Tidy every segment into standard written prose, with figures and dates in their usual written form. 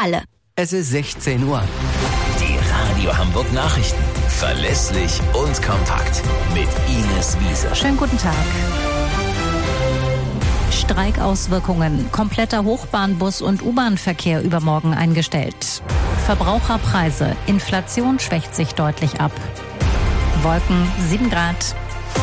alle. Es ist 16 Uhr. Die Radio Hamburg Nachrichten. Verlässlich und kompakt. Mit Ines Wiese. Schönen guten Tag. Streikauswirkungen. Kompletter Hochbahnbus- und U-Bahn-Verkehr übermorgen eingestellt. Verbraucherpreise. Inflation schwächt sich deutlich ab. Wolken 7 Grad.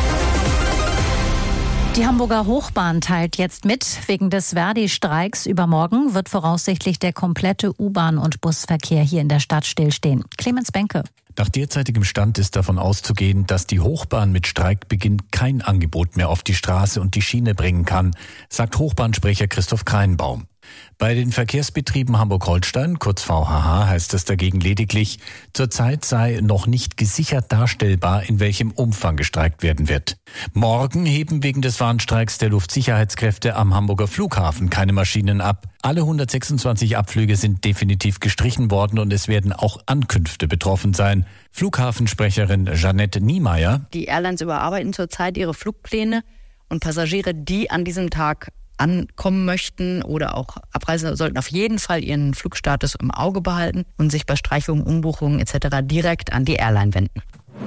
Die Hamburger Hochbahn teilt jetzt mit, wegen des Verdi-Streiks übermorgen wird voraussichtlich der komplette U-Bahn- und Busverkehr hier in der Stadt stillstehen. Clemens Benke. Nach derzeitigem Stand ist davon auszugehen, dass die Hochbahn mit Streikbeginn kein Angebot mehr auf die Straße und die Schiene bringen kann, sagt Hochbahnsprecher Christoph Kreinbaum. Bei den Verkehrsbetrieben Hamburg-Holstein, kurz VHH, heißt es dagegen lediglich, zurzeit sei noch nicht gesichert darstellbar, in welchem Umfang gestreikt werden wird. Morgen heben wegen des Warnstreiks der Luftsicherheitskräfte am Hamburger Flughafen keine Maschinen ab. Alle 126 Abflüge sind definitiv gestrichen worden und es werden auch Ankünfte betroffen sein. Flughafensprecherin Jeanette Niemeyer. Die Airlines überarbeiten zurzeit ihre Flugpläne und Passagiere, die an diesem Tag ankommen möchten oder auch abreisen, sollten auf jeden Fall ihren Flugstatus im Auge behalten und sich bei Streichungen, Umbuchungen etc. direkt an die Airline wenden.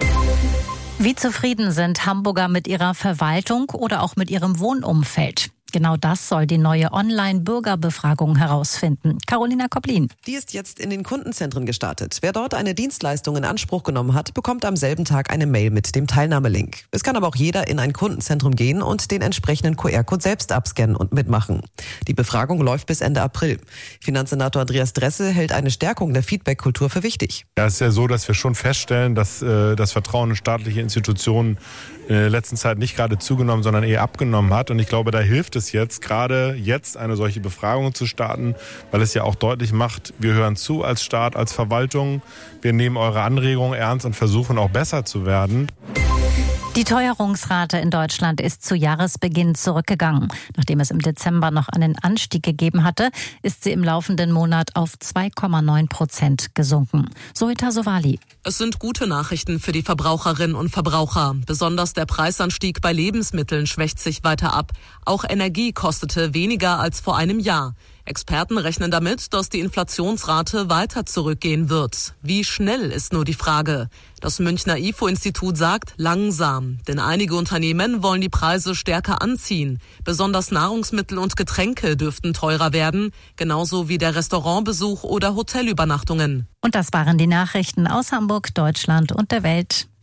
Wie zufrieden sind Hamburger mit ihrer Verwaltung oder auch mit ihrem Wohnumfeld? Genau das soll die neue Online-Bürgerbefragung herausfinden. Carolina Koplin. Die ist jetzt in den Kundenzentren gestartet. Wer dort eine Dienstleistung in Anspruch genommen hat, bekommt am selben Tag eine Mail mit dem Teilnahmelink. Es kann aber auch jeder in ein Kundenzentrum gehen und den entsprechenden QR-Code selbst abscannen und mitmachen. Die Befragung läuft bis Ende April. Finanzsenator Andreas Dressel hält eine Stärkung der Feedback-Kultur für wichtig. Ja, es ist ja so, dass wir schon feststellen, dass das Vertrauen in staatliche Institutionen in der letzten Zeit nicht gerade zugenommen, sondern eher abgenommen hat. Und ich glaube, da hilft es jetzt, gerade jetzt eine solche Befragung zu starten, weil es ja auch deutlich macht, wir hören zu als Staat, als Verwaltung. Wir nehmen eure Anregungen ernst und versuchen auch besser zu werden. Die Teuerungsrate in Deutschland ist zu Jahresbeginn zurückgegangen. Nachdem es im Dezember noch einen Anstieg gegeben hatte, ist sie im laufenden Monat auf 2,9% gesunken. Zoita Sowali. Es sind gute Nachrichten für die Verbraucherinnen und Verbraucher. Besonders der Preisanstieg bei Lebensmitteln schwächt sich weiter ab. Auch Energie kostete weniger als vor einem Jahr. Experten rechnen damit, dass die Inflationsrate weiter zurückgehen wird. Wie schnell ist nur die Frage. Das Münchner IFO-Institut sagt langsam, denn einige Unternehmen wollen die Preise stärker anziehen. Besonders Nahrungsmittel und Getränke dürften teurer werden, genauso wie der Restaurantbesuch oder Hotelübernachtungen. Und das waren die Nachrichten aus Hamburg, Deutschland und der Welt.